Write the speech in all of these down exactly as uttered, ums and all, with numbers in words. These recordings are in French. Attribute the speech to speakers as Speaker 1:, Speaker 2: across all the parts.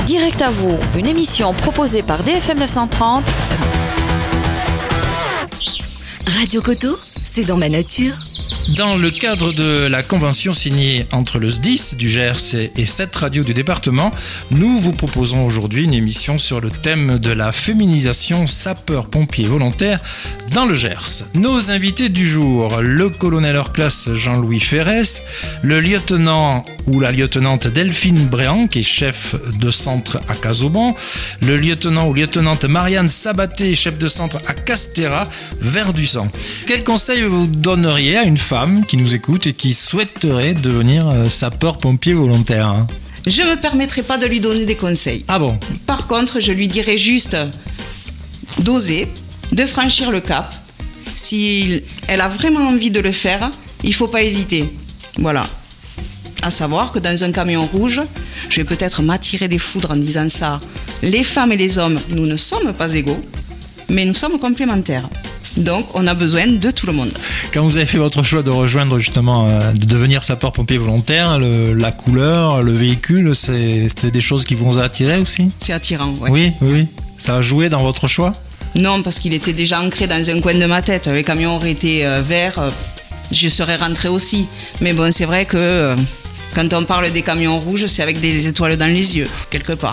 Speaker 1: Direct à vous, une émission proposée par D F M neuf cent trente.
Speaker 2: Radio Coteau, c'est dans ma nature.
Speaker 3: Dans le cadre de la convention signée entre le S D I S du Gers et sept radios du département, nous vous proposons aujourd'hui une émission sur le thème de la féminisation sapeurs-pompiers volontaires dans le Gers. Nos invités du jour, le colonel hors classe Jean-Louis Ferrès, le lieutenant ou la lieutenante Delphine Bréant, qui est chef de centre à Casaubon, le lieutenant ou lieutenante Marianne Sabaté, chef de centre à Castéra, Verdussan. Quel conseil vous donneriez à une femme qui nous écoute et qui souhaiterait devenir sapeur-pompier volontaire ?
Speaker 4: Je ne me permettrai pas de lui donner des conseils.
Speaker 3: Ah bon ?
Speaker 4: Par contre, je lui dirais juste d'oser, de franchir le cap. Si elle a vraiment envie de le faire, il ne faut pas hésiter. Voilà. À savoir que dans un camion rouge, je vais peut-être m'attirer des foudres en disant ça. Les femmes et les hommes, nous ne sommes pas égaux, mais nous sommes complémentaires. Donc, on a besoin de tout le monde.
Speaker 3: Quand vous avez fait votre choix de rejoindre justement, euh, de devenir sapeur-pompier volontaire, le, la couleur, le véhicule, c'est, c'est des choses qui vous ont attiré aussi ?
Speaker 4: C'est attirant, ouais.
Speaker 3: Oui, oui, oui. Ça a joué dans votre choix ?
Speaker 4: Non, parce qu'il était déjà ancré dans un coin de ma tête. Les camions auraient été euh, verts, euh, je serais rentrée aussi. Mais bon, c'est vrai que euh, quand on parle des camions rouges, c'est avec des étoiles dans les yeux, quelque part.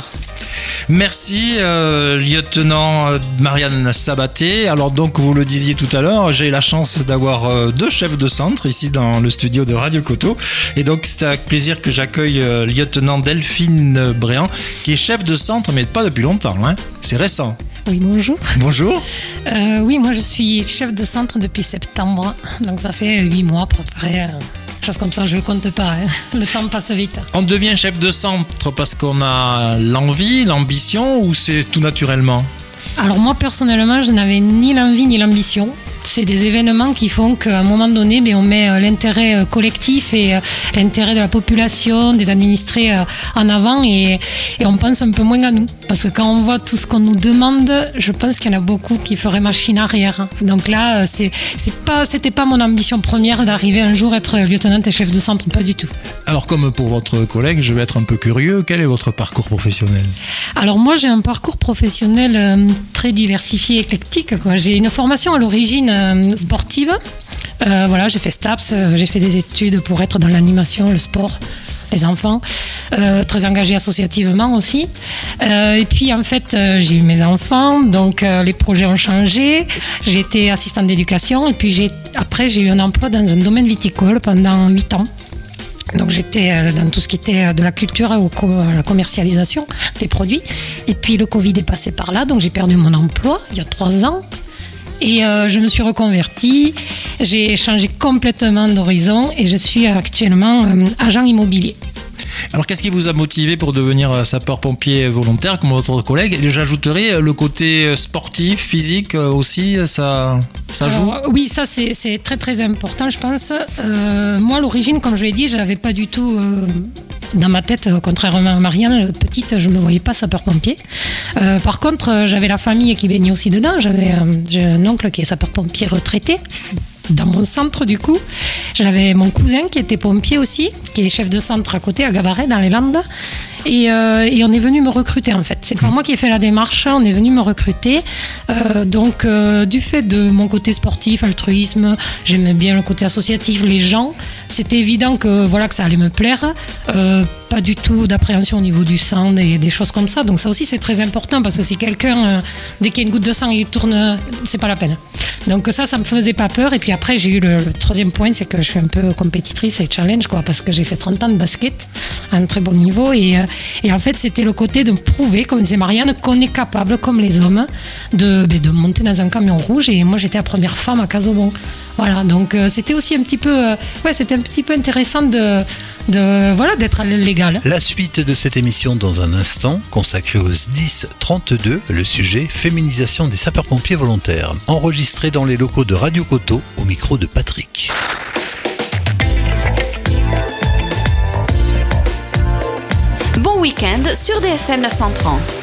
Speaker 3: Merci, euh, lieutenant Marianne Sabaté. Alors donc, vous le disiez tout à l'heure, j'ai la chance d'avoir euh, deux chefs de centre ici dans le studio de Radio Coteau. Et donc, c'est avec plaisir que j'accueille euh, lieutenant Delphine Bréant, qui est chef de centre, mais pas depuis longtemps, hein. C'est récent.
Speaker 5: Oui, bonjour.
Speaker 3: Bonjour.
Speaker 5: Euh, oui, moi je suis chef de centre depuis septembre, donc ça fait huit mois à peu près. Euh... Chose comme ça, je ne compte pas, hein. Le temps passe vite.
Speaker 3: On devient chef de centre parce qu'on a l'envie, l'ambition, ou c'est tout naturellement ?
Speaker 5: Alors moi personnellement, je n'avais ni l'envie ni l'ambition. C'est des événements qui font qu'à un moment donné, ben, on met l'intérêt collectif et l'intérêt de la population, des administrés en avant et, et on pense un peu moins à nous. Parce que quand on voit tout ce qu'on nous demande, je pense qu'il y en a beaucoup qui feraient machine arrière. Donc là, c'est, c'est pas, c'était pas mon ambition première d'arriver un jour à être lieutenante et chef de centre, pas du tout.
Speaker 3: Alors comme pour votre collègue, je vais être un peu curieux, quel est votre parcours professionnel ?
Speaker 5: Alors moi, j'ai un parcours professionnel euh, très diversifié, éclectique, quoi. J'ai une formation à l'origine euh, sportive. Euh, voilà, j'ai fait STAPS, euh, j'ai fait des études pour être dans l'animation, le sport, les enfants, euh, très engagée associativement aussi. Euh, et puis en fait, euh, j'ai eu mes enfants, donc euh, les projets ont changé. J'ai été assistante d'éducation et puis j'ai, après j'ai eu un emploi dans un domaine viticole pendant huit ans. Donc j'étais dans tout ce qui était de la culture à la commercialisation des produits. Et puis le Covid est passé par là, donc j'ai perdu mon emploi il y a trois ans. Et euh, je me suis reconvertie, j'ai changé complètement d'horizon et je suis actuellement euh, agent immobilier.
Speaker 3: Alors qu'est-ce qui vous a motivé pour devenir sapeur-pompier volontaire comme votre collègue ? Et j'ajouterais le côté sportif, physique aussi, ça, ça joue ?
Speaker 5: Alors, oui, ça c'est, c'est très très important je pense. Euh, moi à l'origine, comme je l'ai dit, je n'avais pas du tout... Euh, dans ma tête, contrairement à Marianne, petite, je ne me voyais pas sapeur-pompier. Euh, par contre, j'avais la famille qui baignait aussi dedans. J'avais euh, j'ai un oncle qui est sapeur-pompier retraité dans mon centre du coup. J'avais mon cousin qui était pompier aussi, qui est chef de centre à côté, à Gabaret, dans les Landes. Et, euh, et on est venu me recruter en fait. C'est pas moi qui ai fait la démarche, on est venu me recruter. Euh, donc euh, du fait de mon côté sportif, altruisme, j'aimais bien le côté associatif, les gens. C'était évident que voilà que ça allait me plaire. Euh, pas du tout d'appréhension au niveau du sang, des, des choses comme ça. Donc ça aussi c'est très important parce que si quelqu'un, euh, dès qu'il y a une goutte de sang, il tourne, c'est pas la peine. Donc ça, ça me faisait pas peur. Et puis après, j'ai eu le, le troisième point, c'est que je suis un peu compétitrice et challenge, quoi, parce que j'ai fait trente ans de basket à un très bon niveau. Et, et en fait, c'était le côté de prouver, comme disait Marianne, qu'on est capable, comme les hommes, de, de monter dans un camion rouge. Et moi, j'étais la première femme à Casaubon. Voilà, donc euh, c'était aussi un petit peu, euh, ouais, c'était un petit peu intéressant de, de, voilà, d'être légal.
Speaker 6: La suite de cette émission dans un instant, consacrée au S D I S trente-deux, le sujet féminisation des sapeurs-pompiers volontaires, enregistré dans les locaux de Radio Coteau au micro de Patrick.
Speaker 1: Bon week-end sur D F M neuf cent trente.